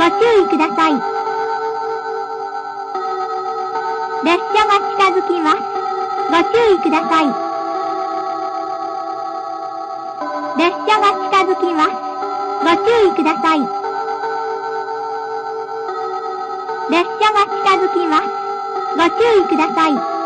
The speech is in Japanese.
注意ください。列車が近づきます。ご注意ください。列車が近づきます。ご注意ください。列車が近づきます。ご注意ください。